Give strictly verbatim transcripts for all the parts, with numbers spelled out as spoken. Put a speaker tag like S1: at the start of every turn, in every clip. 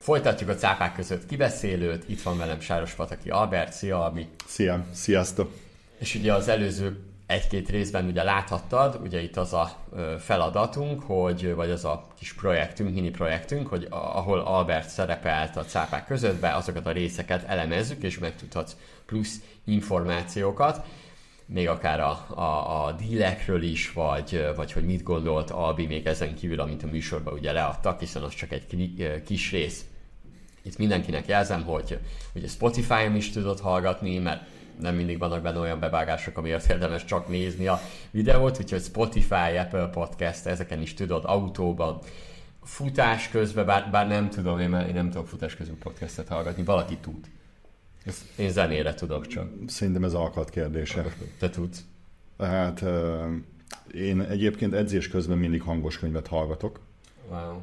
S1: Folytatjuk a cápák között kibeszélőt, itt van velem Sárospataki Albert, szia Albi!
S2: Szia, sziasztok!
S1: És ugye az előző egy-két részben ugye láthattad, ugye itt az a feladatunk, hogy, vagy az a kis projektünk, mini projektünk, hogy ahol Albert szerepelt a cápák között, be azokat a részeket elemezzük, és megtudhatsz plusz információkat, még akár a, a, a dílekről is, vagy, vagy hogy mit gondolt Albi még ezen kívül, amit a műsorban ugye leadtak, hiszen az csak egy kis rész. Itt mindenkinek jelzem, hogy ugye Spotify-on is tudod hallgatni, mert nem mindig vannak benne olyan bevágások, amiért érdemes csak nézni a videót, úgyhogy Spotify, Apple Podcast, ezeken is tudod, autóban, futás közben, bár, bár nem tudom, én, én nem tudok futás közben podcastet hallgatni, valaki tud. Ezt én zenére tudok csak.
S2: Szerintem ez alkat kérdése.
S1: Te tudsz?
S2: Hát én egyébként edzés közben mindig hangos könyvet hallgatok.
S1: Wow.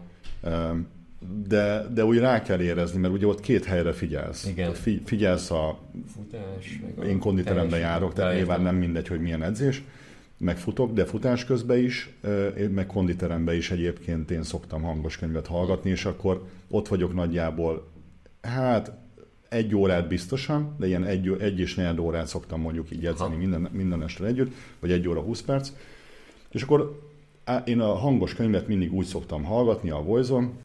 S2: De, de úgy rá kell érezni, mert ugye ott két helyre figyelsz.
S1: Igen.
S2: Fi, figyelsz a...
S1: Futás.
S2: Én konditeremben járok, tehát nyilván nem mindegy, hogy milyen edzés. Meg futok, de futás közben is, meg konditeremben is egyébként én szoktam hangos könyvet hallgatni, és akkor ott vagyok nagyjából, hát egy órát biztosan, de ilyen egy, egy és negyed órát szoktam mondjuk így edzeni minden, minden este együtt, vagy egy óra húsz perc. És akkor én a hangos könyvet mindig úgy szoktam hallgatni a Voice-on.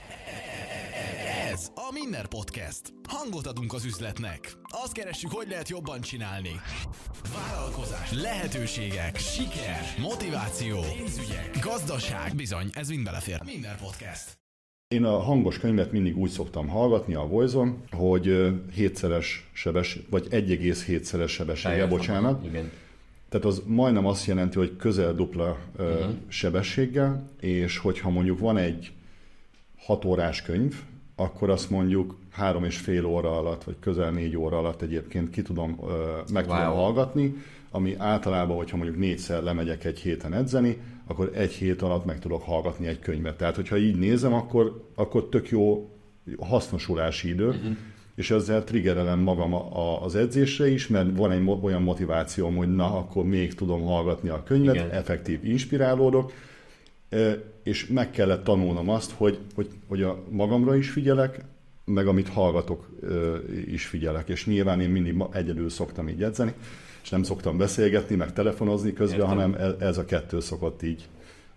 S3: Ez a Minner Podcast. Hangot adunk az üzletnek. Azt keressük, hogy lehet jobban csinálni. Vállalkozás, lehetőségek, siker, motiváció, pénzügyek, gazdaság. Bizony, ez mind belefér. Minner Podcast.
S2: Én a hangos könyvet mindig úgy szoktam hallgatni a Voice-on, hogy hétszeres sebesség, vagy egy egész hétszeres sebessége, bocsánat.
S1: Igen.
S2: Tehát az majdnem azt jelenti, hogy közel dupla uh-huh. sebességgel, és hogyha mondjuk van egy hat órás könyv, akkor azt mondjuk három és fél óra alatt, vagy közel négy óra alatt egyébként ki tudom, meg wow. tudom hallgatni, ami általában, hogyha mondjuk négyszer lemegyek egy héten edzeni, akkor egy hét alatt meg tudok hallgatni egy könyvet. Tehát, hogyha így nézem, akkor, akkor tök jó hasznosulási idő, uh-huh. és ezzel triggerelem magam az edzésre is, mert van egy olyan motivációm, hogy na, akkor még tudom hallgatni a könyvet, igen. effektív inspirálódok, és meg kellett tanulnom azt, hogy, hogy, hogy a magamra is figyelek, meg amit hallgatok is figyelek, és nyilván én mindig egyedül szoktam így edzeni, és nem szoktam beszélgetni, meg telefonozni közben, értem. Hanem ez a kettő szokott így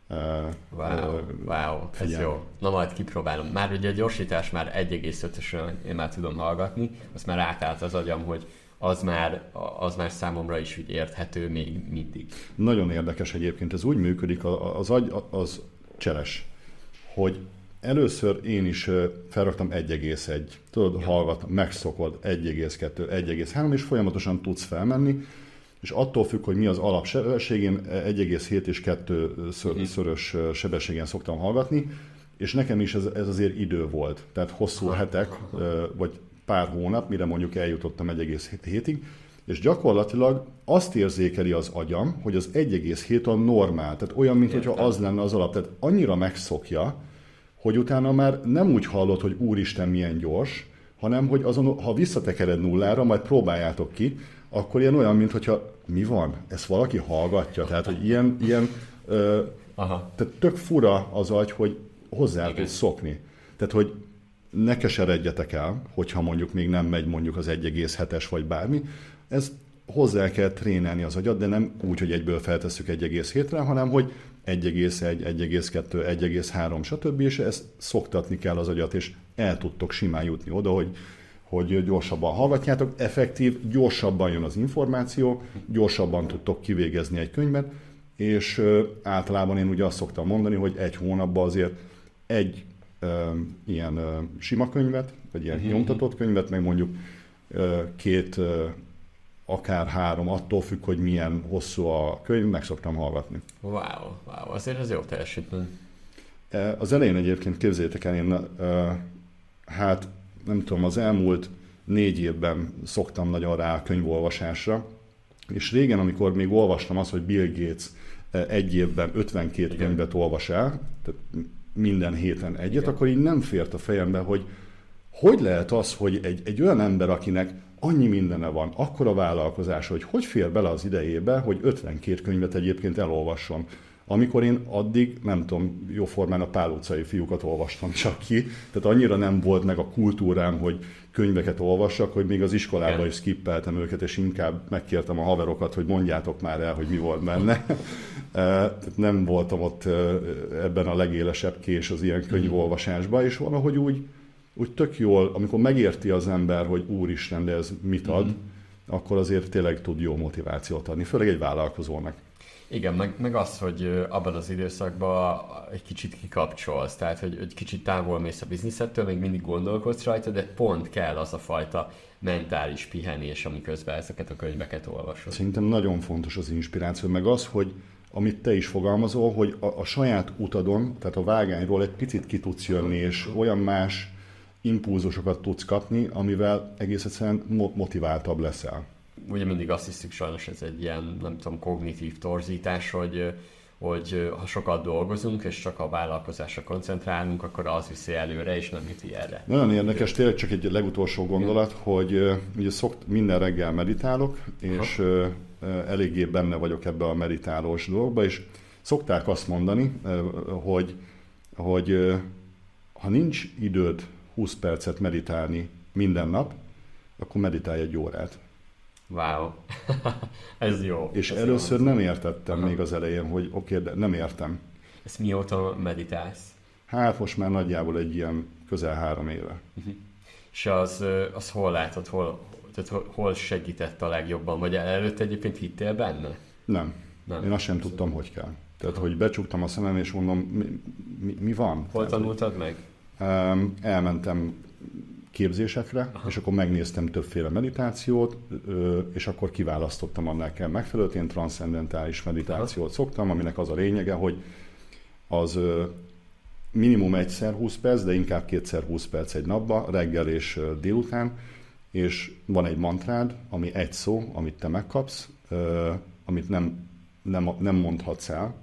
S1: Wow, wow, ez jó. Na majd kipróbálom. Már ugye a gyorsítás már egy egész ötösön én már tudom hallgatni, azt már átállt az agyam, hogy az már, az már számomra is úgy érthető még mindig.
S2: Nagyon érdekes egyébként, ez úgy működik, az agy az cseles, hogy először én is felraktam egy egész egy, tudod, ja. hallgat, megszokod egy egész kettő, egy egész három, és folyamatosan tudsz felmenni, és attól függ, hogy mi az alapsebesség, én egy egész hét és kettő szörös sebességen szoktam hallgatni, és nekem is ez, ez azért idő volt. Tehát hosszú hetek, vagy pár hónap, mire mondjuk eljutottam egy egész hétig, és gyakorlatilag azt érzékeli az agyam, hogy az egy egész hét a normál, tehát olyan, mintha az lenne az alap. Tehát annyira megszokja, hogy utána már nem úgy hallod, hogy úristen milyen gyors, hanem hogy azon, ha visszatekered nullára, majd próbáljátok ki, akkor ilyen olyan, mintha mi van? Ezt valaki hallgatja? Tehát, hogy ilyen, ilyen ö, Aha. tehát tök fura az agy, hogy hozzá tudsz szokni. Tehát, hogy ne keseredjetek el, hogyha mondjuk még nem megy mondjuk az egy egész hetes vagy bármi. Ez hozzá kell trénelni az agyat, de nem úgy, hogy egyből feltesszük egy egész hétre, hanem hogy egy egész egy, egy egész kettő, egy egész három, stb. És ezt szoktatni kell az agyat, és el tudtok simán jutni oda, hogy hogy gyorsabban hallgatjátok, effektív, gyorsabban jön az információ, gyorsabban tudtok kivégezni egy könyvet, és ö, általában én ugye azt szoktam mondani, hogy egy hónapban azért egy ö, ilyen ö, sima könyvet, vagy ilyen uh-huh. nyomtatott könyvet, meg mondjuk ö, két, ö, akár három, attól függ, hogy milyen hosszú a könyv, meg szoktam hallgatni.
S1: Wow, wow, azért ez jó teljesítmény.
S2: Az elején egyébként képzeljétek el, én ö, hát nem tudom, az elmúlt négy évben szoktam nagyon rá a könyvolvasásra, és régen, amikor még olvastam azt, hogy Bill Gates egy évben ötvenkét Igen. könyvet olvas el, tehát minden héten egyet, Igen. akkor így nem fért a fejembe, hogy hogy lehet az, hogy egy, egy olyan ember, akinek annyi mindene van, akkora vállalkozás, hogy hogy fér bele az idejébe, hogy ötvenkét könyvet egyébként elolvasson. amikor én addig, nem tudom, jóformán a Pál utcai fiúkat olvastam csak ki, tehát annyira nem volt meg a kultúrám, hogy könyveket olvassak, hogy még az iskolában is skippeltem őket, és inkább megkértem a haverokat, hogy mondjátok már el, hogy mi volt benne. Tehát nem voltam ott ebben a legélesebb kés az ilyen könyvolvasásban, és valahogy úgy, úgy tök jól, amikor megérti az ember, hogy úristen, de ez mit ad, mm-hmm. akkor azért tényleg tud jó motivációt adni, főleg egy vállalkozónak.
S1: Igen, meg, meg az, hogy abban az időszakban egy kicsit kikapcsolsz, tehát hogy egy kicsit távol mész a bizniszettől, még mindig gondolkodsz rajta, de pont kell az a fajta mentális pihenés, amiközben ezeket a könyveket olvasod.
S2: Szerintem nagyon fontos az inspiráció, meg az, hogy amit te is fogalmazol, hogy a, a saját utadon, tehát a vágányról egy picit ki tudsz jönni, és olyan más impulzusokat tudsz kapni, amivel egész egyszerűen motiváltabb leszel.
S1: Ugye mindig azt hiszük, sajnos ez egy ilyen, nem tudom, kognitív torzítás, hogy, hogy ha sokat dolgozunk, és csak a vállalkozásra koncentrálunk, akkor az viszi előre, és nem viszi erre.
S2: Nagyon érdekes, tényleg csak egy legutolsó gondolat, hogy ugye szokt, minden reggel meditálok, és ha. eléggé benne vagyok ebbe a meditálós dolgba, és szokták azt mondani, hogy, hogy ha nincs időd húsz percet meditálni minden nap, akkor meditálj egy órát.
S1: Wow, ez jó.
S2: És
S1: ez
S2: először
S1: jó.
S2: nem értettem
S1: Aha.
S2: még az elején, hogy oké, okay, de nem értem.
S1: Ezt mióta meditálsz?
S2: Hát most már nagyjából egy ilyen közel három éve.
S1: Uh-huh. És az, az hol látod, hol, tehát hol segített a legjobban? Vagy előtte egyébként hittél benne?
S2: Nem. nem. Én azt sem tudtam, hogy kell. Tehát, hogy becsuktam a szemem, és mondom, mi, mi, mi van?
S1: Hol
S2: Tehát,
S1: tanultad meg?
S2: Um, elmentem képzésekre, aha. és akkor megnéztem többféle meditációt, és akkor kiválasztottam annál kell megfelelőt, én transzcendentális meditációt aha. szoktam, aminek az a lényege, hogy az minimum egyszer húsz perc, de inkább kétszer húsz perc egy napba, reggel és délután, és van egy mantrád, ami egy szó, amit te megkapsz, amit nem, nem, nem mondhatsz el,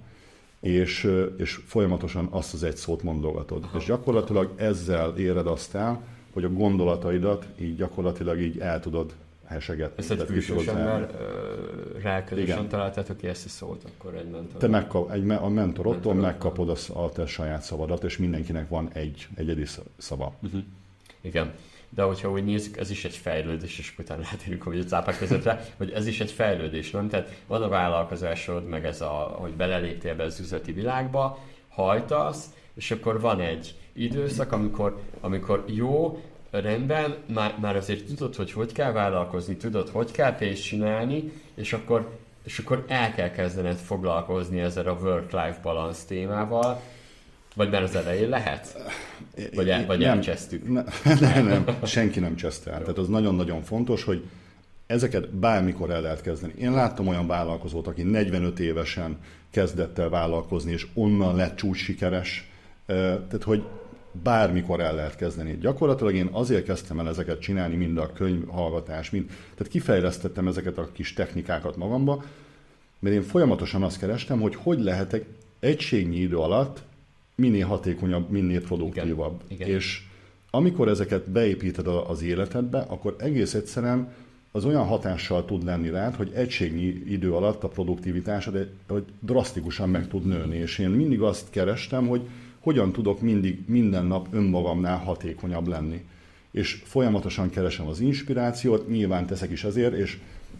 S2: és, és folyamatosan azt az egy szót mondogatod. Aha. És gyakorlatilag ezzel éred azt el, hogy a gondolataidat így gyakorlatilag így el tudod hesegetni.
S1: Ezt egy külsős ember ráközösen találtátok ki ezt a szót, akkor egy mentor.
S2: Te megkap, egy, a mentorottól megkapod a, a te saját szavadat, és mindenkinek van egy egyedi szava. Uh-huh.
S1: Igen. De hogyha úgy nézzük, ez is egy fejlődés, és utána rátérünk a cápák közöttre, hogy ez is egy fejlődés, nem? Tehát van a vállalkozásod, meg ez a, hogy beleléptél be az üzleti világba, hajtasz, és akkor van egy időszak, amikor, amikor jó, rendben, már, már azért tudod, hogy hogy kell vállalkozni, tudod, hogy kell pénzt csinálni, és akkor, és akkor el kell kezdened foglalkozni ezzel a work-life balance témával, vagy már az elején lehet? Vagy, el, vagy
S2: nem,
S1: elcsesztük?
S2: Ne, nem, nem, senki nem cseszte el. Tehát az nagyon-nagyon fontos, hogy ezeket bármikor el lehet kezdeni. Én láttam olyan vállalkozót, aki negyvenöt évesen kezdett el vállalkozni, és onnan lett csúcs sikeres. Tehát, hogy bármikor el lehet kezdeni. Gyakorlatilag én azért kezdtem el ezeket csinálni, mind a könyvhallgatás, mind. Tehát kifejlesztettem ezeket a kis technikákat magamba, mert én folyamatosan azt kerestem, hogy hogy lehetek egységnyi idő alatt minél hatékonyabb, minél produktívabb. Igen, igen. És amikor ezeket beépíted az életedbe, akkor egész egyszerűen az olyan hatással tud lenni rád, hogy egységnyi idő alatt a produktivitásod hogy drasztikusan meg tud nőni. És én mindig azt kerestem, hogy hogyan tudok mindig minden nap önmagamnál hatékonyabb lenni. És folyamatosan keresem az inspirációt, nyilván teszek is azért, és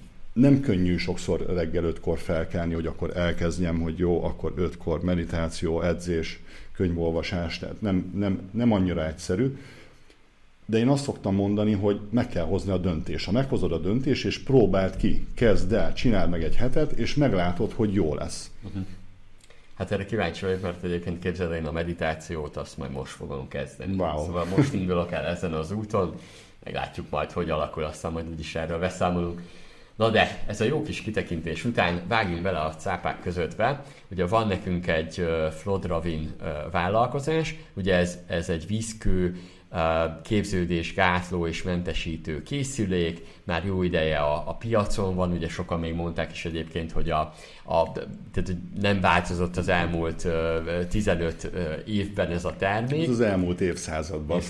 S2: nem könnyű sokszor reggel ötkor felkelni, hogy akkor elkezdjem, hogy jó, akkor ötkor meditáció, edzés, könyvolvasás, tehát nem, nem, nem annyira egyszerű. De én azt szoktam mondani, hogy meg kell hozni a döntést. Ha meghozod a döntést, és próbáld ki, kezd el, csináld meg egy hetet, és meglátod, hogy jó lesz. Uh-huh.
S1: Hát erre kíváncsi vagyok, mert egyébként képzeld, én a meditációt azt majd most fogom kezdeni.
S2: Wow.
S1: Szóval most indulok el ezen az úton, meglátjuk majd, hogy alakul, aztán majd úgyis erről beszámolunk. Na de, ez a jó kis kitekintés után vágjunk bele a cápák közöttbe. Ugye van nekünk egy uh, Floodravin uh, vállalkozás, ugye ez, ez egy vízkő, uh, képződés, gátló és mentesítő készülék, már jó ideje a, a piacon van, ugye sokan még mondták is egyébként, hogy a, a, tehát nem változott az elmúlt uh, tizenöt uh, évben ez a termék.
S2: Ez az elmúlt évszázadban.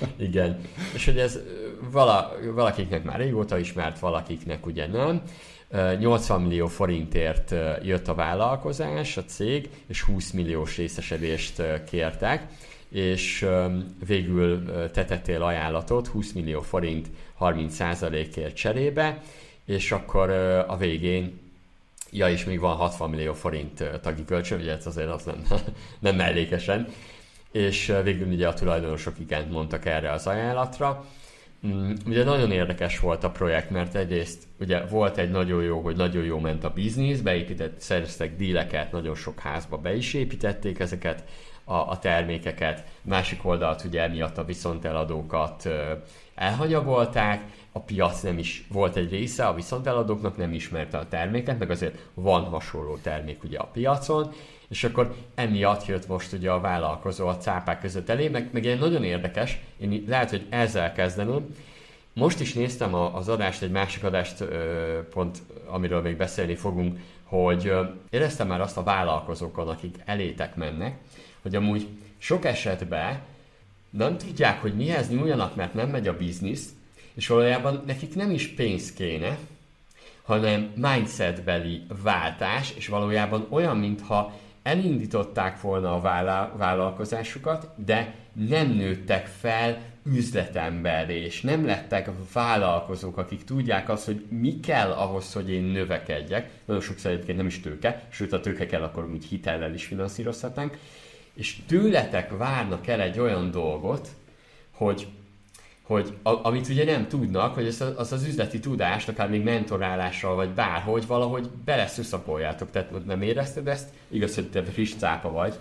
S1: Igen, és hogy ez vala, valakiknek már régóta ismert, valakiknek ugye nem. nyolcvan millió forintért jött a vállalkozás, a cég, és húsz milliós részesedést kértek, és végül te tettél ajánlatot húsz millió forint harminc százalékért cserébe, és akkor a végén, ja, és még van hatvan millió forint tagi kölcsön, ugye ez azért az nem, nem mellékesen, és végül ugye a tulajdonosok igent mondtak erre az ajánlatra. Ugye nagyon érdekes volt a projekt, mert egyrészt ugye volt egy nagyon jó, hogy nagyon jó ment a biznisz, beépített, szereztek díleket, nagyon sok házba be is építették ezeket a, a termékeket, másik oldalt ugye emiatt a viszonteladókat elhanyagolták, a piac nem is volt egy része, a viszonteladóknak nem ismerte a terméket, meg azért van hasonló termék ugye a piacon, és akkor emiatt jött most ugye a vállalkozó a cápák között elé, meg, meg egy nagyon érdekes, én lehet, hogy ezzel kezdeném. Most is néztem az adást, egy másik adást, pont amiről még beszélni fogunk, hogy éreztem már azt a vállalkozókon, akik elétek mennek, hogy amúgy sok esetben nem tudják, hogy mihez nyúljanak, mert nem megy a biznisz, és valójában nekik nem is pénz kéne, hanem mindsetbeli váltás, és valójában olyan, mintha elindították volna a vállalkozásukat, de nem nőttek fel üzletemberré, és nem lettek vállalkozók, akik tudják azt, hogy mi kell ahhoz, hogy én növekedjek. Nagyon sokszor egyébként nem is tőke, sőt a tőke kell, akkor úgy hitellel is finanszírozhatnánk. És tőletek várnak el egy olyan dolgot, hogy hogy a, amit ugye nem tudnak, hogy az, az az üzleti tudást, akár még mentorálással, vagy bárhogy valahogy beleszüszapoljátok. Tehát nem érezted ezt? Igaz, hogy te friss cápa vagy.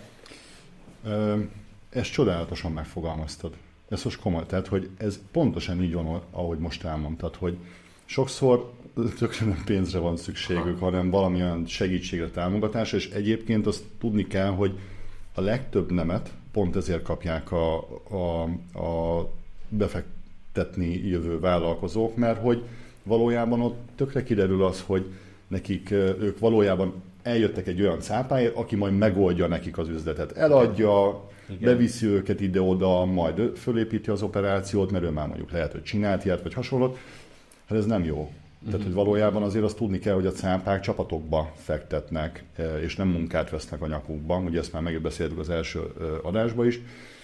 S2: Ö, ezt csodálatosan megfogalmaztad. Ez most komoly. Tehát, hogy ez pontosan így van, ahogy most elmondtad, hogy sokszor tökre nem pénzre van szükségük, ha. hanem valamilyen segítségre, támogatásra, és egyébként azt tudni kell, hogy a legtöbb nemet pont ezért kapják a, a, a befektetni jövő vállalkozók, mert hogy valójában ott tökre kiderül az, hogy nekik ők valójában eljöttek egy olyan cápáért, aki majd megoldja nekik az üzletet. Eladja, igen, beviszi őket ide-oda, majd fölépíti az operációt, mert ő már mondjuk lehet, hogy csinált ilyet, vagy hasonlót. Hát ez nem jó. Uh-huh. Tehát, hogy valójában azért azt tudni kell, hogy a cápák csapatokba fektetnek, és nem munkát vesznek a nyakukban. Ugye ezt már megbeszéltük az első adásban is.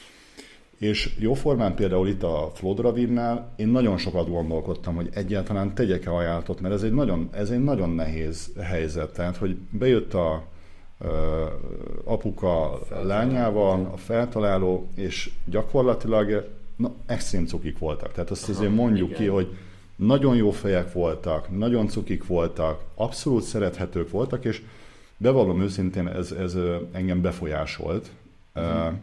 S2: És jóformán például itt a Flodravinnál én nagyon sokat gondolkodtam, hogy egyáltalán tegyek-e ajánlatot, mert ez egy nagyon, ez egy nagyon nehéz helyzet. Tehát, hogy bejött a uh, apuka feltaláló. lányával, a feltaláló, és gyakorlatilag na, extrém cukik voltak. Tehát azt azért mondjuk igen. ki, hogy nagyon jó fejek voltak, nagyon cukik voltak, abszolút szerethetők voltak, és bevallom őszintén, ez, ez engem befolyásolt. Uh-huh. Uh,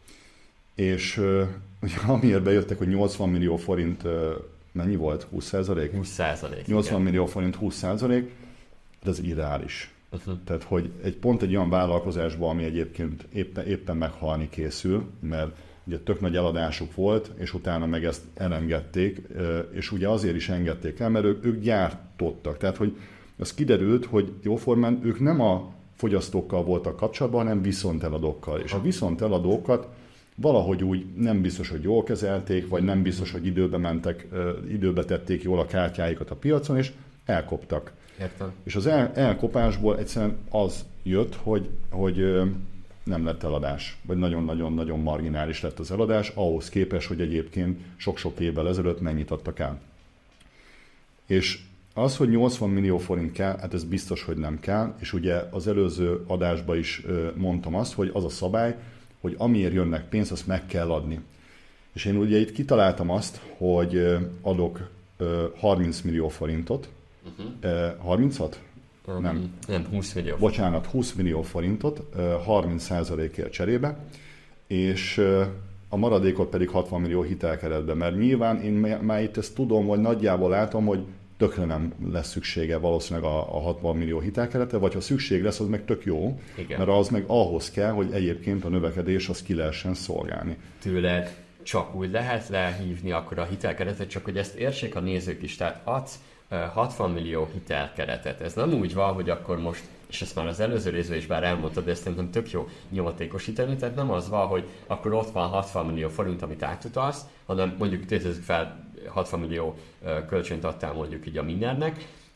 S2: és uh, amiért bejöttek, hogy nyolcvan millió forint, uh, mennyi volt? húsz százalék?
S1: húsz százalék.
S2: nyolcvan millió forint, húsz százalék, de ez irreális. Uh-huh. Tehát, hogy egy pont egy olyan vállalkozásban, ami egyébként éppen, éppen meghalni készül, mert ugye tök nagy eladásuk volt, és utána meg ezt elengedték, és ugye azért is engedték el, mert ők, ők gyártottak. Tehát, hogy az kiderült, hogy jóformán ők nem a fogyasztókkal voltak kapcsolatban, hanem viszonteladókkal. És a viszonteladókat valahogy úgy nem biztos, hogy jól kezelték, vagy nem biztos, hogy időbe mentek, időbe tették jól a kártyáikat a piacon, és elkoptak.
S1: Értem. És
S2: az el, elkopásból egyszerűen az jött, hogy, hogy nem lett eladás, vagy nagyon-nagyon-nagyon marginális lett az eladás, ahhoz képest, hogy egyébként sok-sok évvel ezelőtt mennyit adtak el. És az, hogy nyolcvan millió forint kell, hát ez biztos, hogy nem kell, és ugye az előző adásban is mondtam azt, hogy az a szabály, hogy amiért jönnek pénzt, azt meg kell adni. És én ugye itt kitaláltam azt, hogy adok harminc millió forintot. Uh-huh. harmincat?
S1: Um, nem. Nem, húsz millió.
S2: Bocsánat, húsz millió forintot, harminc százalékért cserébe, és a maradékot pedig hatvan millió hitelkeretbe, mert nyilván én már itt ezt tudom, vagy nagyjából látom, hogy tökre nem lesz szüksége valószínűleg a, a hatvan millió hitelkerete, vagy ha szükség lesz, az meg tök jó, igen, mert az meg ahhoz kell, hogy egyébként a növekedés az ki lehessen szolgálni.
S1: Tőled csak úgy lehet lehívni akkor a hitelkeretet, csak hogy ezt értsék a nézők is, tehát adsz hatvan millió hitelkeretet. Ez nem úgy van, hogy akkor most, és ezt már az előző részben is bár elmondtad, de ezt szerintem tök jó nyomatékosítani, tehát nem az van, hogy akkor ott van hatvan millió forint, amit átutalsz, hanem mondjuk tétezzük fel, hatvan millió kölcsönt adtál mondjuk így a Minnernek,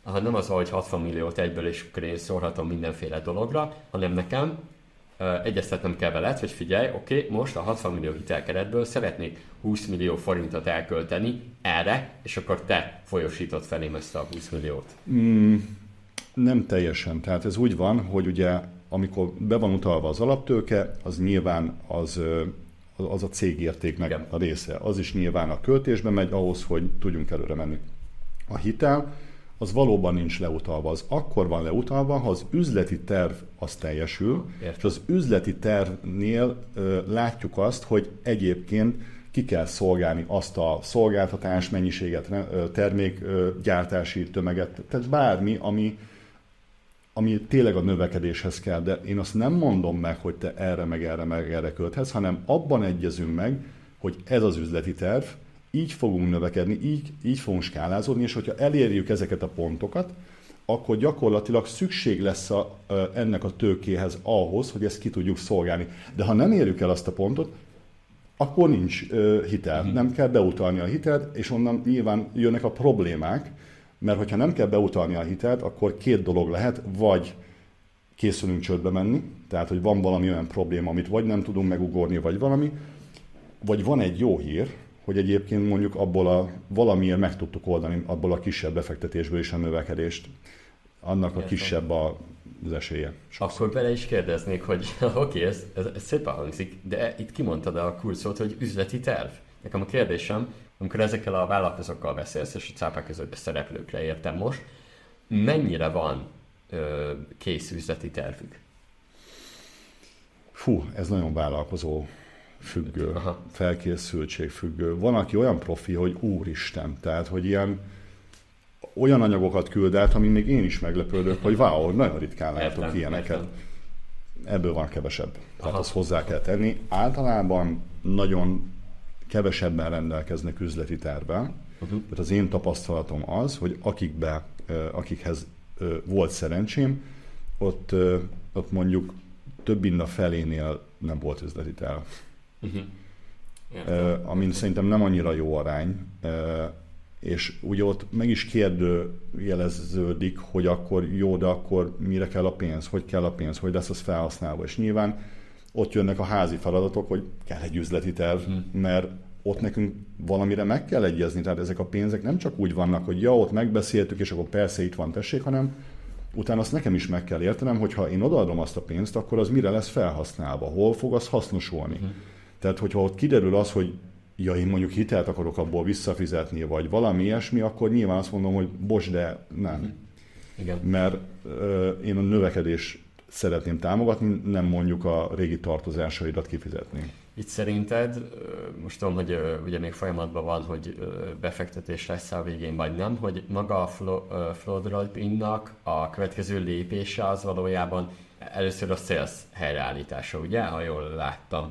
S1: aha, nem az, hogy hatvan milliót egyből, és akkor én szórhatom mindenféle dologra, hanem nekem uh, egyeztetnem kell veled, hogy figyelj, oké, okay, most a hatvan millió hitelkeretből szeretnék húsz millió forintot elkölteni erre, és akkor te folyosítod felém ezt a húsz milliót.
S2: Mm, nem teljesen. Tehát ez úgy van, hogy ugye amikor be van utalva az alaptőke, az nyilván az, az a cégértéknek igen. a része. Az is nyilván a költésbe megy ahhoz, hogy tudjunk előre menni. A hitel az valóban nincs leutalva. Az akkor van leutalva, ha az üzleti terv az teljesül, értem. És az üzleti tervnél ö, látjuk azt, hogy egyébként ki kell szolgálni azt a szolgáltatás mennyiséget, termékgyártási tömeget, tehát bármi, ami, ami tényleg a növekedéshez kell, de én azt nem mondom meg, hogy te erre, meg erre, meg erre költhetsz, hanem abban egyezünk meg, hogy ez az üzleti terv, így fogunk növekedni, így, így fogunk skálázódni, és hogyha elérjük ezeket a pontokat, akkor gyakorlatilag szükség lesz a, ennek a tőkéhez ahhoz, hogy ezt ki tudjuk szolgálni. De ha nem érjük el azt a pontot, akkor nincs uh, hitel. Uh-huh. Nem kell beutalni a hitelt, és onnan nyilván jönnek a problémák, mert hogyha nem kell beutalni a hitelt, akkor két dolog lehet, vagy készülünk csődbe menni, tehát hogy van valami olyan probléma, amit vagy nem tudunk megugorni, vagy valami, vagy van egy jó hír, hogy egyébként mondjuk abból a valamiért meg tudtuk oldani, abból a kisebb befektetésből is a növekedést. Annak a Értem. kisebb a, az esélye.
S1: Sokszor. Akkor bele is kérdeznék, hogy oké, okay, ez, ez, ez szépen hangzik, de itt kimondtad a kulcsot, hogy üzleti terv. Nekem a kérdésem, amikor ezekkel a vállalkozókkal beszélsz, és a cápák között szereplőkre értem most, mennyire van ö, kész üzleti tervük?
S2: Fú, ez nagyon vállalkozó függő, Aha. felkészültség függő. Van, aki olyan profi, hogy úristen, tehát, hogy ilyen olyan anyagokat küld át, amin még én is meglepődök, hogy wow, nagyon ritkán látok értem, ilyeneket. Értem. Ebből van kevesebb. Tehát Aha. azt hozzá kell tenni. Általában nagyon kevesebben rendelkeznek üzleti tervvel. Uh-huh. Tehát az én tapasztalatom az, hogy akikbe, akikhez volt szerencsém, ott, ott mondjuk több mint a felénél nem volt üzleti terv. Uh-huh. Uh, amin szerintem nem annyira jó arány, uh, és ugye ott meg is kérdőjeleződik, hogy akkor jó, de akkor mire kell a pénz, hogy kell a pénz, hogy lesz az felhasználva, és nyilván ott jönnek a házi feladatok, hogy kell egy üzleti terv, uh-huh. mert ott nekünk valamire meg kell egyezni, tehát ezek a pénzek nem csak úgy vannak, hogy ja, ott megbeszéltük, és akkor persze itt van, tessék, hanem utána azt nekem is meg kell értenem, hogy ha én odaadom azt a pénzt, akkor az mire lesz felhasználva, hol fog az hasznosulni. Uh-huh. Tehát, hogyha ott kiderül az, hogy ja, én mondjuk hitelt akarok abból visszafizetni, vagy valami ilyesmi, akkor nyilván azt mondom, hogy bocs, de nem. Uh-huh. Igen. Mert uh, én a növekedést szeretném támogatni, nem mondjuk a régi tartozásaidat kifizetni.
S1: Itt szerinted, most tudom, hogy ugye még folyamatban van, hogy befektetés lesz a végén, vagy nem, hogy maga a Floodroll-nak a következő lépése az valójában először a sales helyreállítása, ugye, ha jól láttam?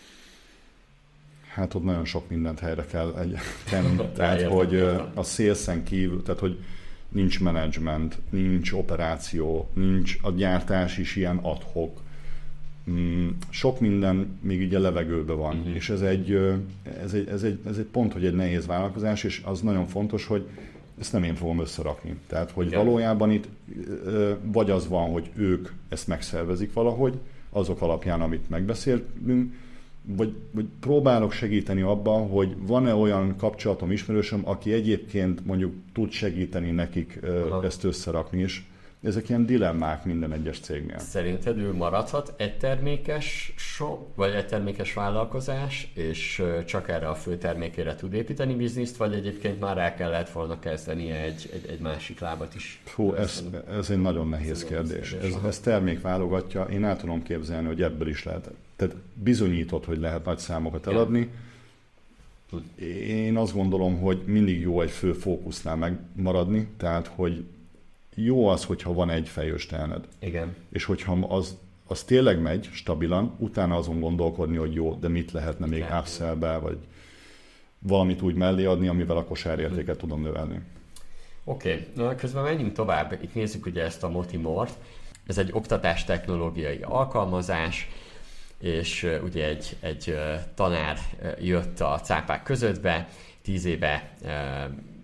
S2: Hát ott nagyon sok mindent helyre kell egy tenni, tehát értem, hogy értem. A salesen kívül, tehát hogy nincs menedzsment, nincs operáció, nincs a gyártás is ilyen ad-hoc. Sok minden még így a levegőben van, uh-huh. és ez egy, ez, egy, ez, egy, ez egy pont, hogy egy nehéz vállalkozás, és az nagyon fontos, hogy ezt nem én fogom összerakni. Tehát, hogy Igen. valójában itt vagy az van, hogy ők ezt megszervezik valahogy, azok alapján, amit megbeszéltünk, vagy, vagy próbálok segíteni abban, hogy van-e olyan kapcsolatom, ismerősöm, aki egyébként mondjuk tud segíteni nekik Aha. ezt összerakni, és ezek ilyen dilemmák minden egyes cégnél.
S1: Szerinted ő maradhat egy termékes shop, vagy egy termékes vállalkozás, és csak erre a fő termékére tud építeni bizniszt, vagy egyébként már el kellett volna kezdeni egy, egy, egy másik lábat is?
S2: Hú, ez, ez egy nagyon nehéz ez kérdés. kérdés. Ez, ez termék válogatja. Én el tudom képzelni, hogy ebből is lehet. Tehát bizonyított, hogy lehet nagy számokat eladni. Ja. Én azt gondolom, hogy mindig jó egy fő fókusznál megmaradni, tehát hogy jó az, hogyha van egy fejőstelened.
S1: Igen.
S2: És hogyha az, az tényleg megy stabilan, utána azon gondolkodni, hogy jó, de mit lehetne még upsell-be, vagy valamit úgy mellé adni, amivel a kosárértéket tudom növelni.
S1: Oké, okay. Közben menjünk tovább. Itt nézzük ugye ezt a Motimort. Ez egy oktatástechnológiai alkalmazás, és ugye egy, egy tanár jött a cápák közöttbe, tíz éve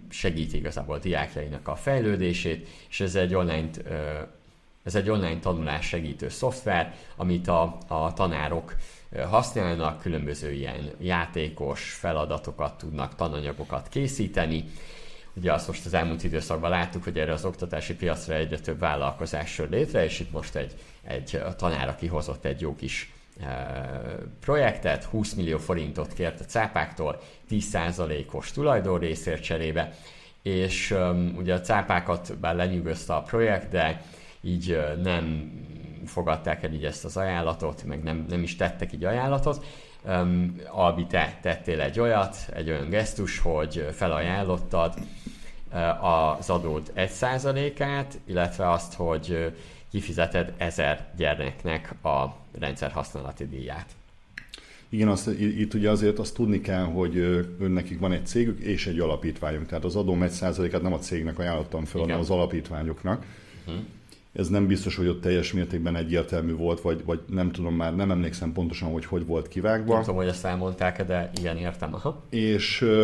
S1: segíti igazából a diákjainak a fejlődését, és ez egy online, ez egy online tanulás segítő szoftver, amit a, a tanárok használnak, különböző ilyen játékos feladatokat tudnak, tananyagokat készíteni. Ugye azt most az elmúlt időszakban láttuk, hogy erre az oktatási piacra egyre több vállalkozás jön létre, és itt most egy, egy tanár, aki hozott egy jó kis projektet, húsz millió forintot kért a cápáktól, tíz százalékos tulajdonrészért cserébe, és um, ugye a cápákat bár lenyűgözte a projekt, de így uh, nem fogadták el így ezt az ajánlatot, meg nem, nem is tettek így ajánlatot. Um, Albi, te tettél egy olyat, egy olyan gesztus, hogy felajánlottad uh, az adód egy százalékát, illetve azt, hogy uh, kifizeted ezer gyermeknek a rendszer használati díját.
S2: Igen, azt, itt ugye azért azt tudni kell, hogy nekik van egy cégük és egy alapítványuk. Tehát az adóm egy százalékát nem a cégnek ajánlottam fel, hanem az alapítványoknak. Uh-huh. Ez nem biztos, hogy ott teljes mértékben egyértelmű volt, vagy, vagy nem tudom már, nem emlékszem pontosan, hogy hogy volt kivágva.
S1: Nem tudom, hogy ezt elmondták, de igen, értem. Aha.
S2: És uh,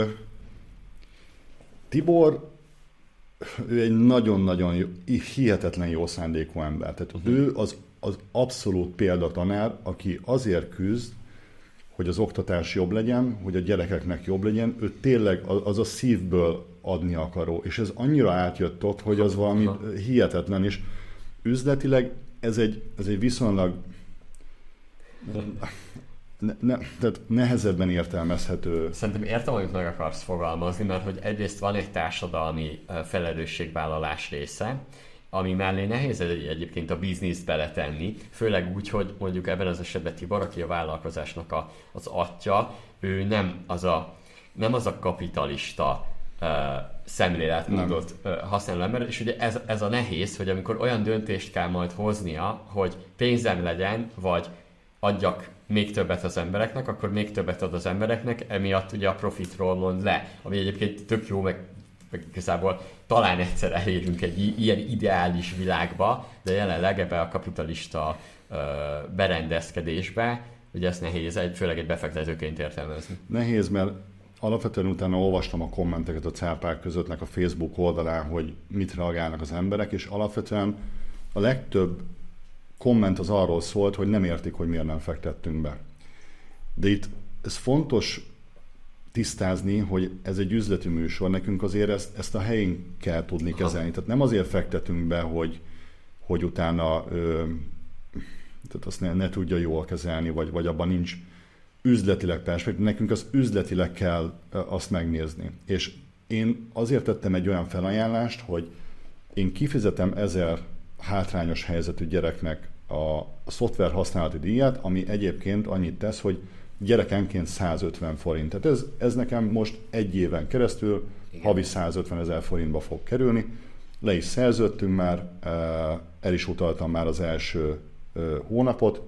S2: Tibor, ő egy nagyon-nagyon jó, hihetetlen jó szándékú ember. Tehát uh-huh. ő az, az abszolút példatanár, aki azért küzd, hogy az oktatás jobb legyen, hogy a gyerekeknek jobb legyen, ő tényleg az a szívből adni akaró. És ez annyira átjött ott, hogy az valami uh-huh. hihetetlen, és üzletileg ez egy, ez egy viszonylag ne, ne, tehát nehezebben értelmezhető.
S1: Szerintem értem, amit meg akarsz fogalmazni, mert hogy egyrészt van egy társadalmi felelősségvállalás része, ami mellé nehéz egyébként a bizniszt beletenni, főleg úgy, hogy mondjuk ebben az esetben Tibor, aki a vállalkozásnak a, az atya, ő nem az a, nem az a kapitalista uh, szemléletmódot uh, használó ember, és ugye ez, ez a nehéz, hogy amikor olyan döntést kell majd hoznia, hogy pénzem legyen, vagy adjak még többet az embereknek, akkor még többet ad az embereknek, emiatt ugye a profitról mond le, ami egyébként tök jó, meg, meg igazából talán egyszer elérünk egy ilyen ideális világba, de jelenleg ebbe a kapitalista uh, berendezkedésbe, ugye ezt nehéz, egy, főleg egy befektetőként értelmezni.
S2: Nehéz, mert alapvetően utána olvastam a kommenteket a cápák közöttnek a Facebook oldalán, hogy mit reagálnak az emberek, és alapvetően a legtöbb komment az arról szólt, hogy nem értik, hogy miért nem fektettünk be. De itt ez fontos tisztázni, hogy ez egy üzleti műsor, nekünk azért ezt, ezt a helyén kell tudni kezelni. Tehát nem azért fektetünk be, hogy, hogy utána ö, tehát azt ne, ne tudja jól kezelni, vagy, vagy abban nincs üzletileg perspektív. Nekünk az üzletileg kell azt megnézni. És én azért tettem egy olyan felajánlást, hogy én kifizetem ezer hátrányos helyzetű gyereknek a szoftver használati díját, ami egyébként annyit tesz, hogy gyerekenként százötven forint. Tehát ez, ez nekem most egy éven keresztül igen. havi százötven ezer forintba fog kerülni. Le is szerződtünk már, el is utaltam már az első hónapot,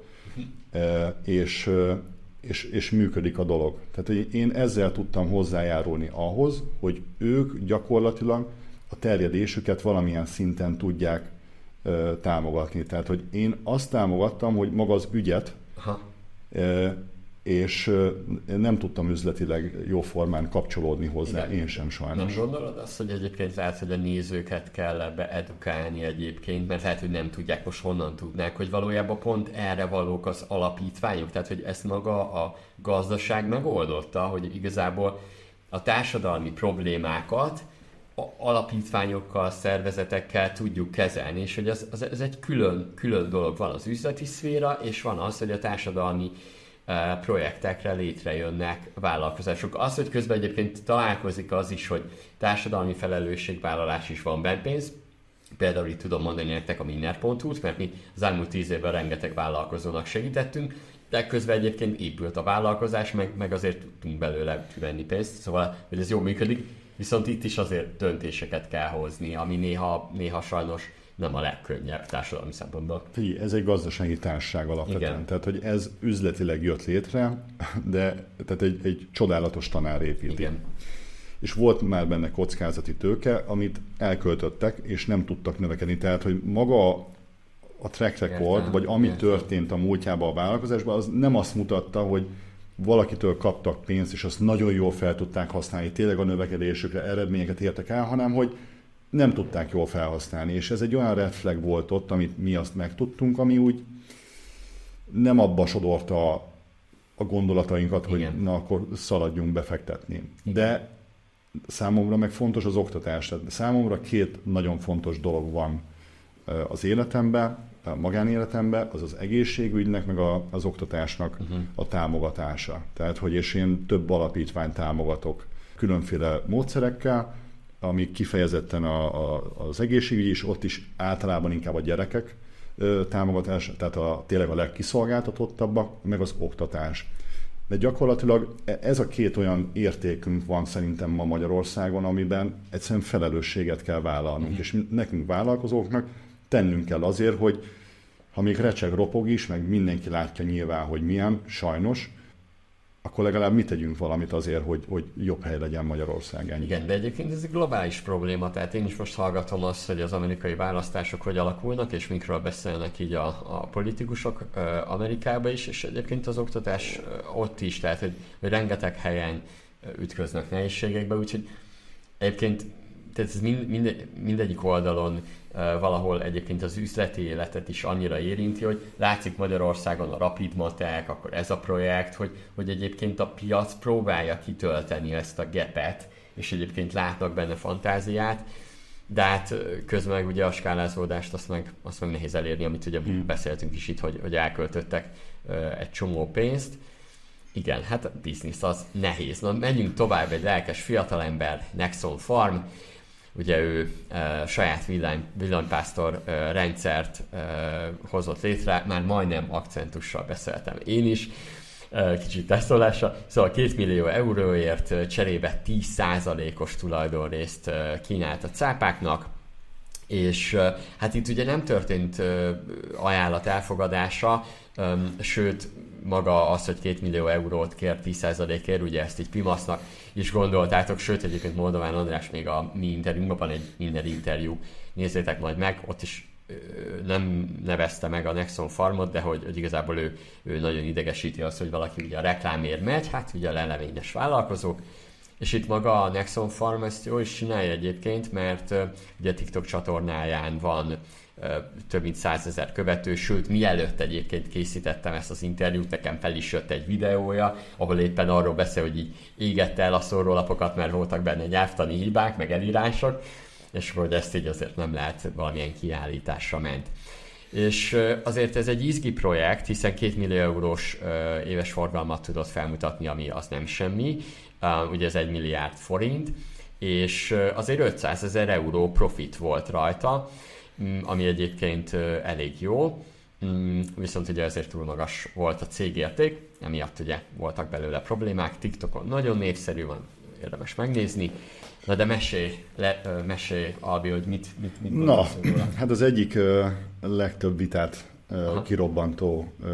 S2: és, és, és működik a dolog. Tehát én ezzel tudtam hozzájárulni ahhoz, hogy ők gyakorlatilag a terjedésüket valamilyen szinten tudják támogatni. Tehát, hogy én azt támogattam, hogy maga az ügyet, aha. és nem tudtam üzletileg jó formán kapcsolódni hozzá, igen. Én sem sajnos.
S1: Nem gondolod azt, hogy egyébként lehet, hogy a nézőket kell ebbe edukálni egyébként, mert lehet, hogy nem tudják, most honnan tudnák, hogy valójában pont erre valók az alapítványok, tehát hogy ezt maga a gazdaság megoldotta, hogy igazából a társadalmi problémákat alapítványokkal, szervezetekkel tudjuk kezelni, és hogy az, az, ez egy külön, külön dolog. Van az üzleti szféra, és van az, hogy a társadalmi uh, projektekre létrejönnek vállalkozások. Az, hogy közben egyébként találkozik az is, hogy társadalmi felelősségvállalás is van benne pénz. Például itt tudom mondani nektek a minner pont hu-t, mert mi az elmúlt tíz évben rengeteg vállalkozónak segítettünk, de közben egyébként épült a vállalkozás, meg, meg azért tudtunk belőle venni pénzt, szóval hogy ez jól működik. Viszont itt is azért döntéseket kell hozni, ami néha, néha sajnos nem a legkönnyebb társadalmi szempontból.
S2: Figyelj, ez egy gazdasági társaság alapvetően. Igen. Tehát, hogy ez üzletileg jött létre, de tehát egy, egy csodálatos tanár építi.
S1: Igen.
S2: És volt már benne kockázati tőke, amit elköltöttek, és nem tudtak növekedni. Tehát, hogy maga a track record, értem, vagy ami értem. történt a múltjában a vállalkozásban, az nem azt mutatta, hogy valakitől kaptak pénzt, és azt nagyon jól fel tudták használni, tényleg a növekedésükre eredményeket értek el, hanem hogy nem tudták jól felhasználni. És ez egy olyan red flag volt ott, amit mi azt megtudtunk, ami úgy nem abba sodorta a, a gondolatainkat, hogy igen, na akkor szaladjunk befektetni. De számomra meg fontos az oktatás. Tehát számomra két nagyon fontos dolog van az életemben, a magánéletemben, az az egészségügynek, meg a, az oktatásnak uh-huh. a támogatása. Tehát, hogy és én több alapítványt támogatok különféle módszerekkel, ami kifejezetten a, a, az egészségügy, és ott is általában inkább a gyerekek ö, támogatása, tehát a, tényleg a legkiszolgáltatottabbak, meg az oktatás. De gyakorlatilag ez a két olyan értékünk van szerintem ma Magyarországon, amiben egyszerűen felelősséget kell vállalnunk, uh-huh. és nekünk vállalkozóknak tennünk kell azért, hogy ha még recseg, ropog is, meg mindenki látja nyilván, hogy milyen, sajnos, akkor legalább mi tegyünk valamit azért, hogy, hogy jobb hely legyen Magyarország. Ennyi.
S1: Igen, de egyébként ez egy globális probléma, tehát én is most hallgatom azt, hogy az amerikai választások hogy alakulnak, és mikről beszélnek így a, a politikusok uh, Amerikában is, és egyébként az oktatás uh, ott is, tehát hogy, hogy rengeteg helyen ütköznek nehézségekbe, úgyhogy egyébként tehát ez mind, mind, mindegyik oldalon uh, valahol egyébként az üzleti életet is annyira érinti, hogy látszik Magyarországon a Rapid Matek, akkor ez a projekt, hogy, hogy egyébként a piac próbálja kitölteni ezt a gapet, és egyébként látnak benne fantáziát, de hát közben meg ugye a skálázódást azt meg, azt meg nehéz elérni, amit ugye hmm. beszéltünk is itt, hogy, hogy elköltöttek uh, egy csomó pénzt. Igen, hát a biznisz az nehéz. Na, menjünk tovább, egy lelkes fiatalember, Nexon Farm. Ugye ő e, saját villany, villanypásztor e, rendszert e, hozott létre, már majdnem akcentussal beszéltem én is, e, kicsit tesztolással. Szóval két millió euróért cserébe tíz százalékos tulajdonrészt e, kínált a cápáknak, és e, hát itt ugye nem történt e, ajánlat elfogadása, e, sőt, maga az, hogy két millió eurót kér tíz százalékért, ugye ezt így pimasznak is gondoltátok, sőt egyébként Moldován András még a mi interjúnkban van egy minden interjú, nézzétek majd meg, ott is ö, nem nevezte meg a Nexon Farmot, de hogy, hogy igazából ő, ő nagyon idegesíti azt, hogy valaki ugye a reklámért megy, hát ugye a lelevényes vállalkozók, és itt maga a Nexon Farm ezt jól is csinálja egyébként, mert ö, ugye a TikTok csatornáján van több mint százezer követő, sőt, mielőtt egyébként készítettem ezt az interjút, nekem fel is jött egy videója, ahol éppen arról beszél, hogy így égette el a szórólapokat, mert voltak benne nyelvtani hibák, meg elírások, és hogy ezt így azért nem lehet, valamilyen kiállításra ment. És azért ez egy izgi projekt, hiszen két millió eurós éves forgalmat tudott felmutatni, ami az nem semmi, ugye ez egy milliárd forint, és azért ötszázezer euró profit volt rajta, ami egyébként elég jó, viszont ugye ezért túl magas volt a cégérték, emiatt ugye voltak belőle problémák, TikTokon nagyon népszerű van, érdemes megnézni. Na de mesélj, le, mesélj Albi, hogy mit, mit, mit
S2: Na, hát az egyik uh, legtöbb vitát uh, kirobbantó uh,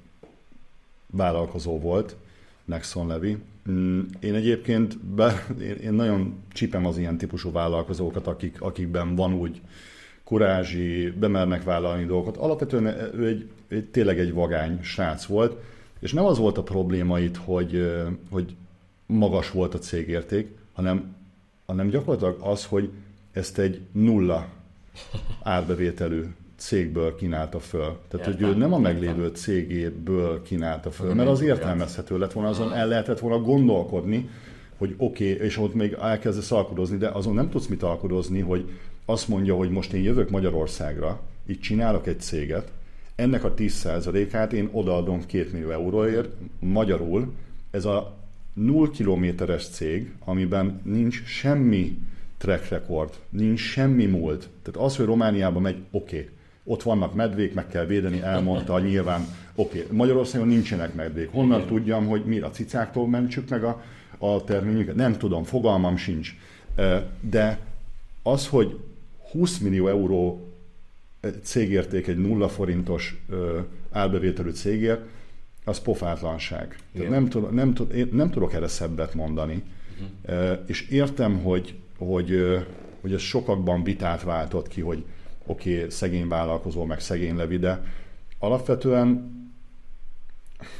S2: vállalkozó volt, Nexon Levi. Én egyébként, be, én nagyon csípem az ilyen típusú vállalkozókat, akik, akikben van úgy kurázsi, bemernek vállalni dolgokat. Alapvetően ő egy, egy, tényleg egy vagány srác volt, és nem az volt a probléma itt, hogy, hogy magas volt a cégérték, hanem, hanem gyakorlatilag az, hogy ezt egy nulla árbevételű cégből kínálta föl. Tehát, értem, hogy ő nem a meglévő cégéből kínálta föl, mert az értelmezhető lett volna, azon el lehetett volna gondolkodni, hogy oké, okay, és ott még elkezdesz alkudozni, de azon nem tudsz mit alkudozni, hogy azt mondja, hogy most én jövök Magyarországra, itt csinálok egy céget, ennek a tíz százalékát én odaadom két millió euróért, magyarul ez a nulla kilométeres cég, amiben nincs semmi track record, nincs semmi múlt. Tehát az, hogy Romániába megy, oké, okay. Ott vannak medvék, meg kell védeni, elmondta nyilván, oké. Okay. Magyarországon nincsenek medvék. Honnan igen. tudjam, hogy mi a cicáktól mentsük meg a, a terményünket? Nem tudom, fogalmam sincs. De az, hogy húsz millió euró cégérték egy nulla forintos árbevételű cégért, az pofátlanság. Nem, tud, nem, tud, én nem tudok erre szebbet mondani. Uh-huh. És értem, hogy, hogy, hogy ez sokakban vitát váltott ki, hogy oké, okay, szegény vállalkozó, meg szegény Levi, de alapvetően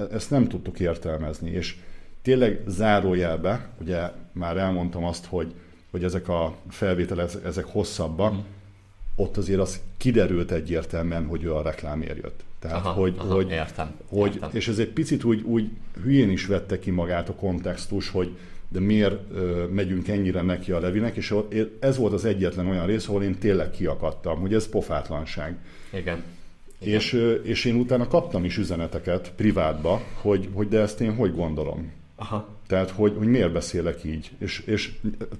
S2: ezt nem tudtuk értelmezni, és tényleg zárójelbe, ugye már elmondtam azt, hogy, hogy ezek a felvételek, ezek hosszabbak, mm. ott azért az kiderült egyértelműen, hogy ő a reklámért jött. Tehát,
S1: aha,
S2: hogy,
S1: aha,
S2: hogy,
S1: értem,
S2: hogy
S1: értem.
S2: és ez egy picit úgy, úgy hülyén is vette ki magát a kontextus, hogy de miért ö, megyünk ennyire neki a Levinek, és ez volt az egyetlen olyan rész, ahol én tényleg kiakadtam, hogy ez pofátlanság.
S1: Igen. Igen.
S2: És, és én utána kaptam is üzeneteket privátba, hogy, hogy de ezt én hogy gondolom.
S1: Aha.
S2: Tehát, hogy, hogy miért beszélek így. És, és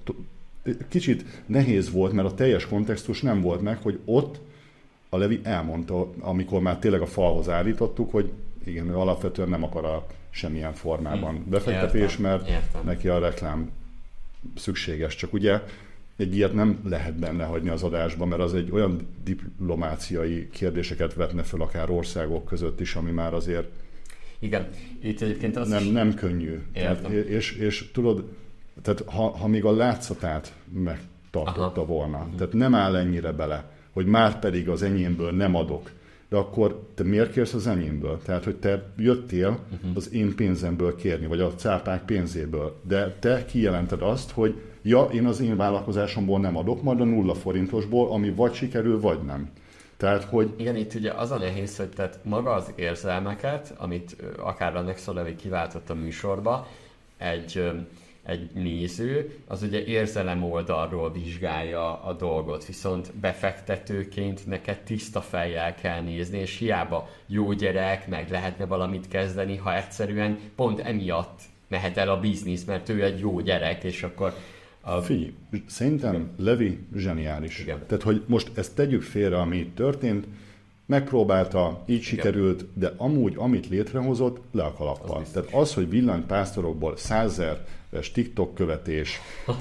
S2: kicsit nehéz volt, mert a teljes kontextus nem volt meg, hogy ott a Levi elmondta, amikor már tényleg a falhoz állítottuk, hogy igen, ő alapvetően nem akar a semmilyen formában hmm. befektetés, mert
S1: Értem.
S2: neki a reklám szükséges. Csak ugye egy ilyet nem lehet benne hagyni az adásba, mert az egy olyan diplomáciai kérdéseket vetne föl akár országok között is, ami már azért
S1: igen, itt egyébként az
S2: nem,
S1: is...
S2: nem könnyű. Tehát, és, és tudod, tehát ha, ha még a látszatát megtartotta aha. volna, uh-huh. tehát nem áll ennyire bele, hogy már pedig az enyémből nem adok, de akkor te miért kérsz az enyémből? Tehát, hogy te jöttél uh-huh. az én pénzemből kérni, vagy a cápák pénzéből, de te kijelented azt, hogy ja, én az én vállalkozásomból nem adok, majd a nulla forintosból, ami vagy sikerül, vagy nem. Tehát, hogy...
S1: Igen, itt ugye az a nehéz, hogy tehát maga az érzelmeket, amit akár a Nexo Levi kiváltott a műsorba, egy, egy néző, az ugye érzelem oldalról vizsgálja a dolgot, viszont befektetőként neked tiszta fejjel kell nézni, és hiába jó gyerek, meg lehetne valamit kezdeni, ha egyszerűen pont emiatt mehet el a biznisz, mert ő egy jó gyerek, és akkor
S2: A... Figyelj, szerintem Levi zseniális. Igen. Tehát, hogy most ezt tegyük félre, ami itt történt, megpróbálta, így igen. sikerült, de amúgy, amit létrehozott, le a kalappal. Az Tehát az, hogy villanypásztorokból százezeres TikTok követés,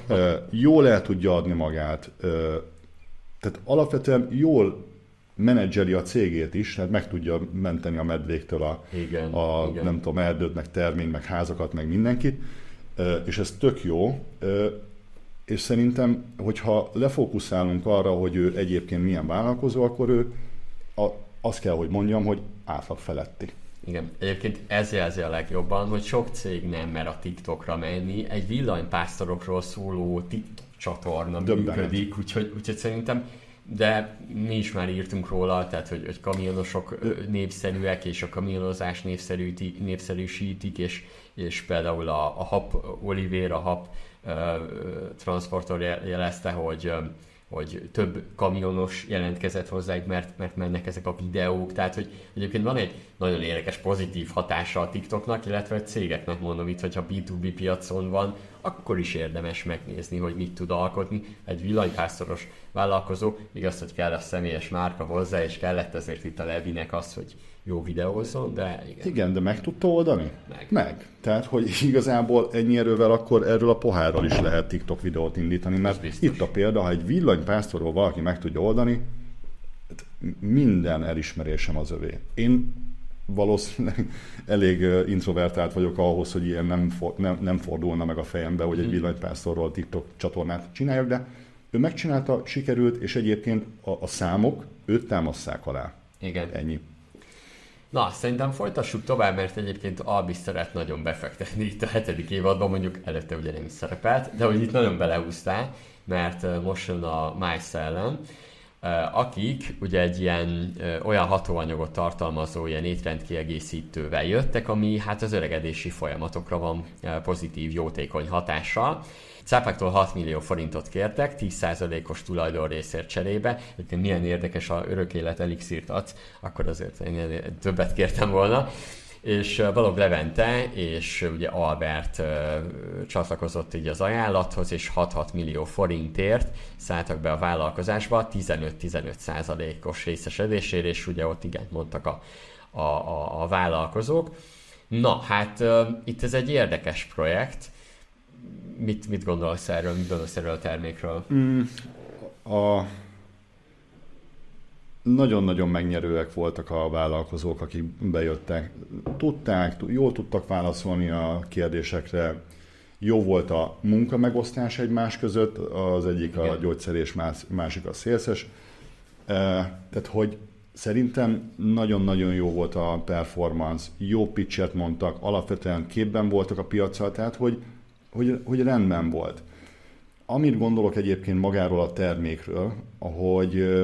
S2: jól el tudja adni magát, tehát alapvetően jól menedzseri a cégét is, tehát meg tudja menteni a medvéktől a, igen, a igen. nem tudom, erdőt, meg terményt, meg házakat, meg mindenkit, és ez tök jó. És szerintem, hogyha lefókuszálunk arra, hogy ő egyébként milyen vállalkozó, akkor ő a, azt kell, hogy mondjam, hogy átlag feletti.
S1: Igen, egyébként ez jelzi a legjobban, hogy sok cég nem mer a TikTokra menni, egy villanypásztorokról szóló TikTok csatorna Döbbenet. működik, úgyhogy, úgyhogy szerintem, de mi is már írtunk róla, tehát hogy, hogy kamionosok népszerűek, és a kamionozás népszerűsítik, és, és például a, a Hub Oliver, a Hub uh, transportor jelezte, hogy, uh, hogy több kamionos jelentkezett hozzájuk, mert, mert mennek ezek a videók, tehát hogy egyébként van egy nagyon érdekes pozitív hatása a TikToknak, illetve a cégeknek, mondom itt, hogyha bé kettő bé piacon van, akkor is érdemes megnézni, hogy mit tud alkotni egy villanypásztoros vállalkozó, igaz, hogy kell a személyes márka hozzá, és kellett ezért itt a Levinek az, hogy jó videózzon, de igen.
S2: Igen, de meg tudta oldani?
S1: Meg.
S2: Meg. Tehát, hogy igazából ennyi erővel akkor erről a pohárral is lehet TikTok videót indítani, mert itt a példa, ha egy villanypásztorról valaki meg tudja oldani, minden elismerésem az övé. Én valószínűleg elég introvertált vagyok ahhoz, hogy ilyen nem, for, nem, nem fordulna meg a fejembe, hogy egy villanypásztorról TikTok csatornát csináljak, de ő megcsinálta, sikerült, és egyébként a, a számok őt támasszák alá.
S1: Igen.
S2: Ennyi.
S1: Na, szerintem folytassuk tovább, mert egyébként Albi szeret nagyon befektetni itt a hetedik évadban, mondjuk előtte ugye nem is szerepelt, de hogy itt nagyon belehúztál, mert most jön a MyCellen, akik ugye egy ilyen olyan hatóanyagot tartalmazó ilyen étrendkiegészítővel jöttek, ami hát az öregedési folyamatokra van pozitív, jótékony hatással. Cápáktól hat millió forintot kértek, tíz százalékos tulajdonrészért cserébe. Egyébként milyen érdekes, a örök élet elixírt adsz, akkor azért én többet kértem volna. És Balogh Levente és ugye Albert uh, csatlakozott így az ajánlathoz, és hat-hat millió forintért szálltak be a vállalkozásba tizenöt-tizenöt százalékos részesedésére, és ugye ott igen mondtak a, a, a, a vállalkozók. Na, hát uh, itt ez egy érdekes projekt. Mit, mit gondolsz erről, mit gondolsz erről a termékről?
S2: Mm, a... Nagyon-nagyon megnyerőek voltak a vállalkozók, akik bejöttek. Tudták, jól tudtak válaszolni a kérdésekre. Jó volt a munkamegosztás egymás között, az egyik igen. a gyógyszer és más, másik a szélszes. Tehát, hogy szerintem nagyon-nagyon jó volt a performance, jó pitchet mondtak, alapvetően képben voltak a piaccal, tehát hogy, hogy, hogy rendben volt. Amit gondolok egyébként magáról a termékről, ahogy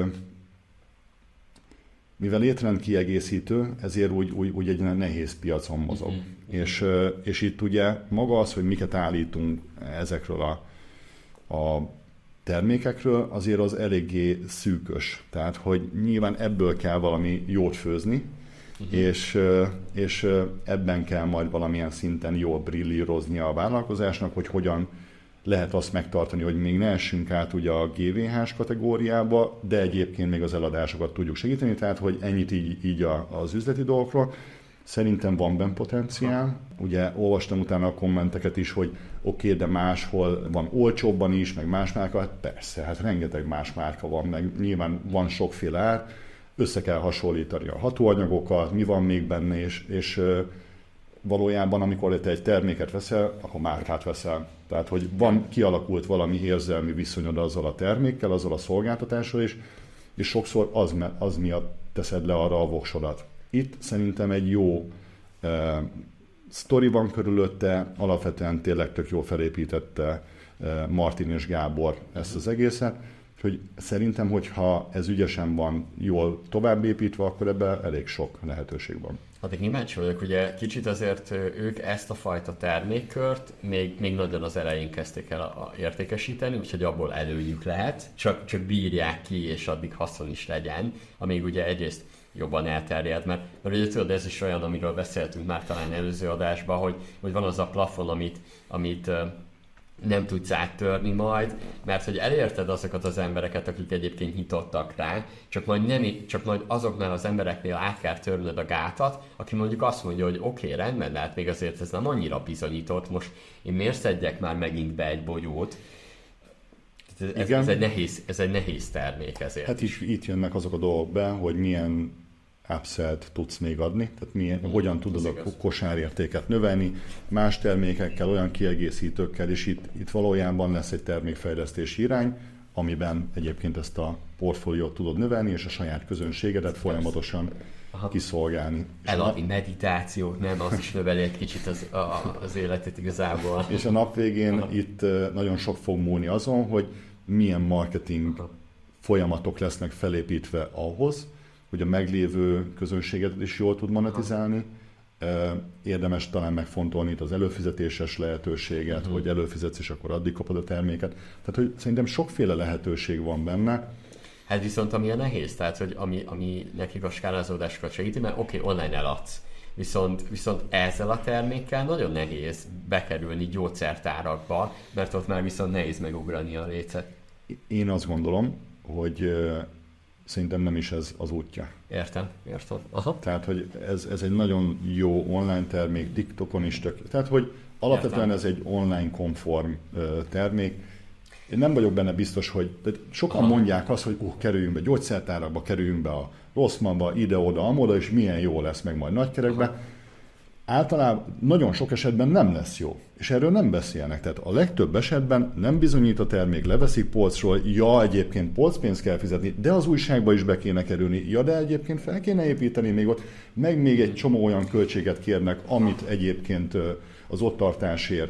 S2: mivel étrend kiegészítő, ezért úgy, úgy, úgy egy nehéz piacon mozog. Mm-hmm. És, és itt ugye maga az, hogy miket állítunk ezekről a, a termékekről, azért az eléggé szűkös. Tehát, hogy nyilván ebből kell valami jót főzni, uh-huh. és, és ebben kell majd valamilyen szinten jól brillíroznia a vállalkozásnak, hogy hogyan lehet azt megtartani, hogy még ne essünk át ugye a gé vé hás kategóriába, de egyébként még az eladásokat tudjuk segíteni, tehát hogy ennyit így, így a, az üzleti dolgokról. Szerintem van benne potenciál. Ugye olvastam utána a kommenteket is, hogy oké, okay, de máshol van olcsóbban is, meg más márka. Hát persze, hát rengeteg más márka van, meg nyilván van sokféle ár. Össze kell hasonlítani a hatóanyagokat, mi van még benne, és, és valójában amikor te egy terméket veszel, akkor márkát veszel. Tehát, hogy van, kialakult valami érzelmi viszonyod azzal a termékkel, azzal a szolgáltatással is, és sokszor az, az miatt teszed le arra a voksodat. Itt szerintem egy jó uh, sztori van körülötte, alapvetően tényleg tök jól felépítette uh, Martin és Gábor ezt az egészet, hogy szerintem, hogyha ez ügyesen van jól továbbépítve, akkor ebben elég sok lehetőség van.
S1: Addig kíváncsi vagyok, ugye kicsit azért ők ezt a fajta termékkört még, még nagyon az elején kezdték el a, a értékesíteni, úgyhogy abból előnyük lehet, csak, csak bírják ki, és addig haszon is legyen, amíg ugye egyrészt jobban elterjed, mert, mert ugye tudod, ez is olyan, amiről beszéltünk már talán előző adásban, hogy, hogy van az a plafon, amit, amit nem tudsz áttörni majd, mert hogy elérted azokat az embereket, akik egyébként nyitottak rá, csak majd, nem, csak majd azoknál az embereknél át kell törnöd a gátat, aki mondjuk azt mondja, hogy oké, okay, rendben, de hát még azért ez nem annyira bizonyított, most én miért szedjek már megint be egy bogyót? Ez, ez, egy, nehéz, ez egy nehéz termék ezért.
S2: Hát is itt jönnek azok a dolgok be, hogy milyen upsell-t tudsz még adni, tehát milyen, hmm, hogyan tudod a kosárértéket növelni, más termékekkel, olyan kiegészítőkkel, és itt, itt valójában lesz egy termékfejlesztési irány, amiben egyébként ezt a portfóliót tudod növelni, és a saját közönségedet folyamatosan Aha. kiszolgálni.
S1: Eladi meditációt, nem? Az is növeli egy kicsit az, a, az életet igazából.
S2: És a nap végén Aha. itt nagyon sok fog múlni azon, hogy milyen marketing Aha. folyamatok lesznek felépítve ahhoz, hogy a meglévő közönséget is jól tud monetizálni. Érdemes talán megfontolni itt az előfizetéses lehetőséget, uh-huh. hogy előfizetsz, és akkor addig kapod a terméket. Tehát, hogy szerintem sokféle lehetőség van benne.
S1: Hát viszont ami a nehéz, tehát, hogy ami, ami nekik a skálázódásokat segíti, mert oké, okay, online eladsz. Viszont, viszont ezzel a termékkel nagyon nehéz bekerülni gyógyszertárakba, mert ott már viszont nehéz megugrani a lécet.
S2: Én azt gondolom, hogy szerintem nem is ez az útja.
S1: Értem, értem. Aha.
S2: Tehát, hogy ez, ez egy nagyon jó online termék, TikTokon is tök. Tehát, hogy alapvetően értem. Ez egy online konform termék. Én nem vagyok benne biztos, hogy tehát sokan Aha. mondják azt, hogy uh, kerüljünk be gyógyszertárakba, kerüljünk be a Rossmannba, ide-oda, amoda, és milyen jó lesz meg majd nagykerekbe. Aha. Általában nagyon sok esetben nem lesz jó, és erről nem beszélnek. Tehát a legtöbb esetben nem bizonyít a termék, leveszik polcról, ja, egyébként polcpénzt kell fizetni, de az újságba is be kéne kerülni, ja, de egyébként fel kéne építeni még ott, meg még egy csomó olyan költséget kérnek, amit egyébként az ott tartásért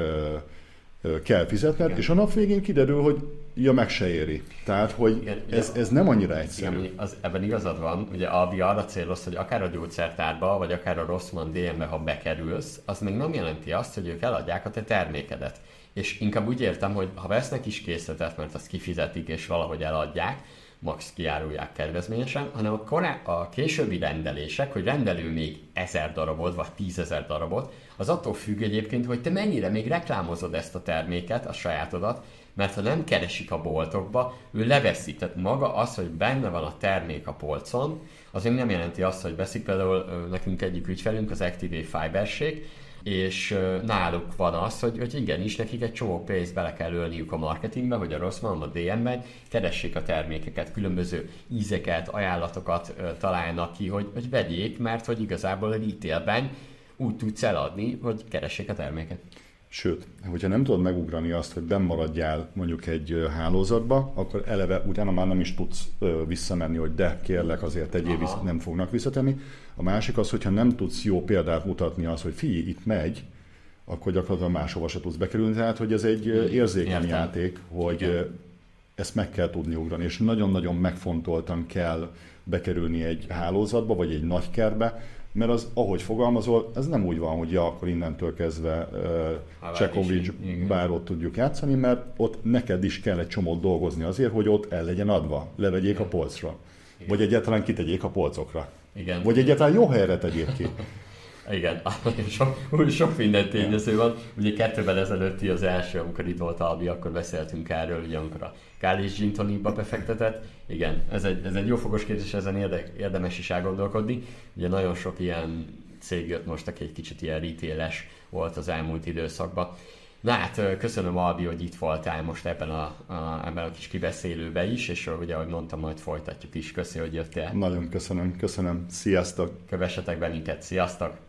S2: kell fizetned, igen. és a nap végén kiderül, hogy ja, meg se éri. Tehát, hogy igen, ez, ez nem annyira egyszerű.
S1: Igen, az, ebben igazad van, ugye Albi arra céloz, hogy akár a gyógyszertárba, vagy akár a Rossmann dé em-be, ha bekerülsz, az még nem jelenti azt, hogy ők eladják a te termékedet. És inkább úgy értem, hogy ha vesznek is készletet, mert azt kifizetik és valahogy eladják, max kiárulják kedvezményesen, hanem a, korá- a későbbi rendelések, hogy rendelő még ezer darabot, vagy tízezer darabot, az attól függ egyébként, hogy te mennyire még reklámozod ezt a terméket, a sajátodat, mert ha nem keresik a boltokba, ő leveszi. Tehát maga az, hogy benne van a termék a polcon, az még nem jelenti azt, hogy veszik. Például nekünk egyik ügyfelünk, az Activate Fiberség, és náluk van az, hogy, hogy igenis nekik egy csomó pénzt bele kell ölniük a marketingbe, vagy a Rossmann, a dé em-ben, keressék a termékeket, különböző ízeket, ajánlatokat találnak ki, hogy, hogy vegyék, mert hogy igazából a retailben úgy tudsz eladni, hogy keressék a terméket.
S2: Sőt, hogyha nem tudod megugrani azt, hogy benn maradjál mondjuk egy hálózatba, akkor eleve utána már nem is tudsz visszamenni, hogy de kérlek azért tegyél vissza, nem fognak visszatenni. A másik az, hogyha nem tudsz jó példát mutatni az, hogy figyelj, itt megy, akkor gyakorlatilag máshova se tudsz bekerülni. Tehát, hogy ez egy érzékeny Értem. játék, hogy Igen. ezt meg kell tudni ugrani, és nagyon-nagyon megfontoltan kell bekerülni egy hálózatba, vagy egy nagy kertbe, mert az, ahogy fogalmazol, ez nem úgy van, hogy ja, akkor innentől kezdve uh, Csekovics bárót tudjuk játszani, mert ott neked is kell egy csomót dolgozni azért, hogy ott el legyen adva, levegyék Igen. a polcra. Igen. Vagy egyáltalán kitegyék a polcokra.
S1: Igen.
S2: Vagy egyáltalán jó helyre tegyék ki.
S1: Igen, sok, sok minden tényező van. Ugye kettővel ezelőtti az első, amikor itt volt Albi, akkor beszéltünk erről, ugye amikor a Kális Gin Tonicba befektetett. Igen, ez egy, ez egy jó fogos kérdés, ezen érde, érdemes is elgondolkodni. Ugye nagyon sok ilyen cég jött most, aki egy kicsit ilyen retail-es volt az elmúlt időszakban. Na hát, köszönöm Albi, hogy itt voltál most ebben a, a, ebben a kis kibeszélőben is, és ugye, ahogy mondtam, majd folytatjuk is. Köszönöm, hogy jöttél.
S2: Nagyon köszönöm, köszönöm. Sziasztok!
S1: Kövessetek be minket, sziasztok!